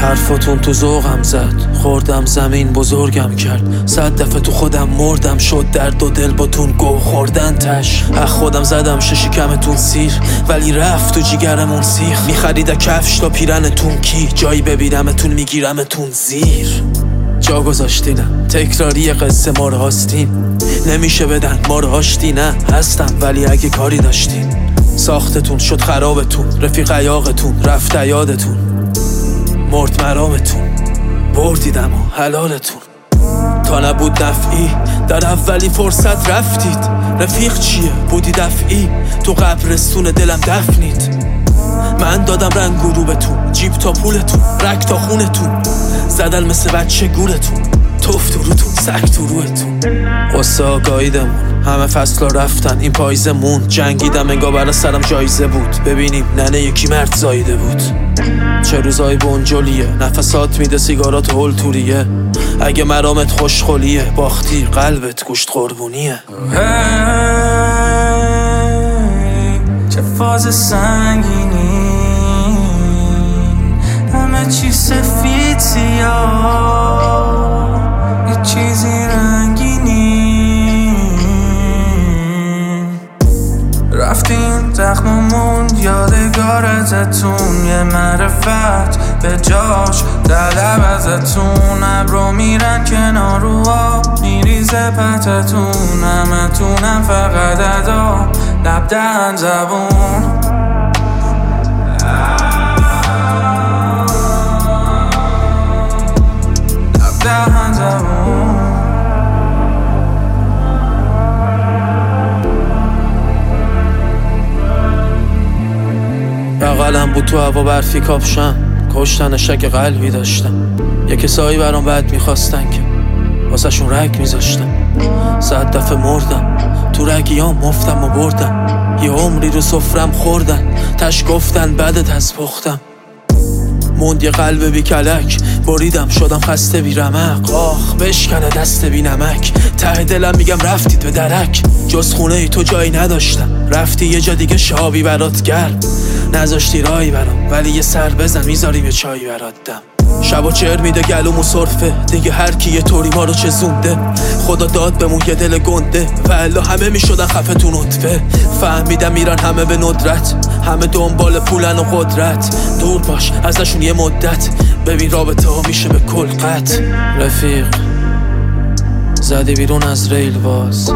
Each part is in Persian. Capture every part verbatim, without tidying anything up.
حرفاتون تو ذوقم زد، خوردم زمین بزرگم کرد. صد دفعه تو خودم مردم، شد درد و دل باتون گو خوردن تش. اخ خودم زدم ششی کمتون سیر، ولی رفت تو جیگرمون سیخ. میخرید کفش تا پیرنتون کی، جایی ببینمتون میگیرمتون زیر. جا گذاشتینم تکراری قصه ما رو هاستین، نمیشه بدن ما رو هاشتی. نه هستم ولی اگه کاری داشتین، ساختتون شد خرابتون، رفیق عیاقتون رفت یادتون، مرد مرامتون بردیدم و حلالتون. تا نبود نفعی در اولی فرصت رفتید، رفیق چیه بودی دفعی، تو قبرستون دلم دفنید. من دادم رنگ گروبتون، جیب تا پولتون، رک تا خونتون، زدل مثل بچه گولتون، توف تو روتون، سک تو روتون. قصه آگاهیدمون همه فصلا رفتن، این پاییزه مون. جنگیدم انگار برا سرم جایزه بود، ببینیم ننه یکی مرد زایده بود. چه روزای بنجلیه، نفسات میده سیگارات هول توریه. اگه مرامت خوشخولیه، باختی قلبت گوشت قربونیه. چه فاز سنگینی، همه چی سفید سیاه، یه چیزی رنگینی. رفتین زخممون یادگار ازتون، یه معرفت به جاش طلب ازتون. ابرو میرن کنار رو آب، میریزه پتتون، همتونم فقط ادا لب دهن زبون. لب دهن زبون. بغلم بود تو هوا برفی کاپشن، کشتن شک قلبی داشتم. یه کسایی برام بد میخواستن که واسه شون رگ میذاشتم. صد دفعه مردم تو رگیام، مفتم و بردم. یه عمری رو سفرم خوردن، تش گفتن بدت از پختم. موند یه قلب بی کلک، بریدم شدم خسته بی رمق. آخ بشکنه دست بی نمک، ته دلم میگم رفتید به درک. جز خونه ای تو جایی نداشتم، رفتی یه جا دیگه شابی برات گرم. نذاشتی رایی برام، ولی یه سر بزن میذاری به چایی برات دم. شب و چهر میده گلومو صرفه، دیگه هر کی یه طوری ما رو چزونده. خدا داد بمون یه دل گنده، والا همه میشدن خفه تو نطفه. فهمیدم میرن همه به ندرت، همه دنبال پولن و قدرت. دور باش ازشون یه مدت، ببین رابطه ها میشه به کل قطع. رفیق زدی بیرون از ریل باز،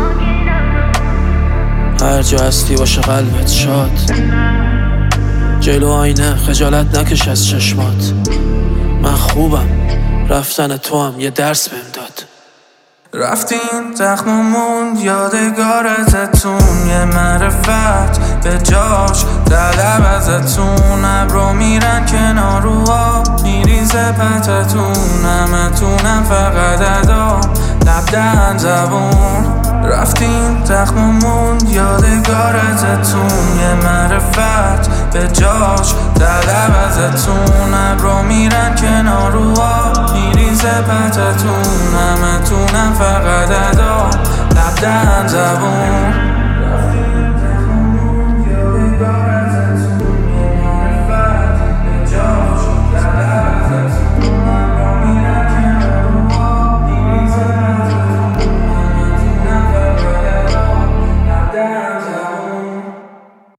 هر جا هستی باشه قلبت شاد. جلو آینه خجالت نکش از چشمات، من خوبم رفتن تو هم یه درس بهم داد. رفتین زخممون یادگار ازتون، یه معرفت به جاش طلب ازتون. ابرو میرن کنار رو آب، میریزه پتتون، همتونم فقط ادا لب دهن زبون. رفتین زخممون یادگار ازتون، یه معرفت به جاش طلب ازتون. ابرو میرن کنار رو آب، میریزه پتتون، همتونم فقط ادا لب دهن زبون.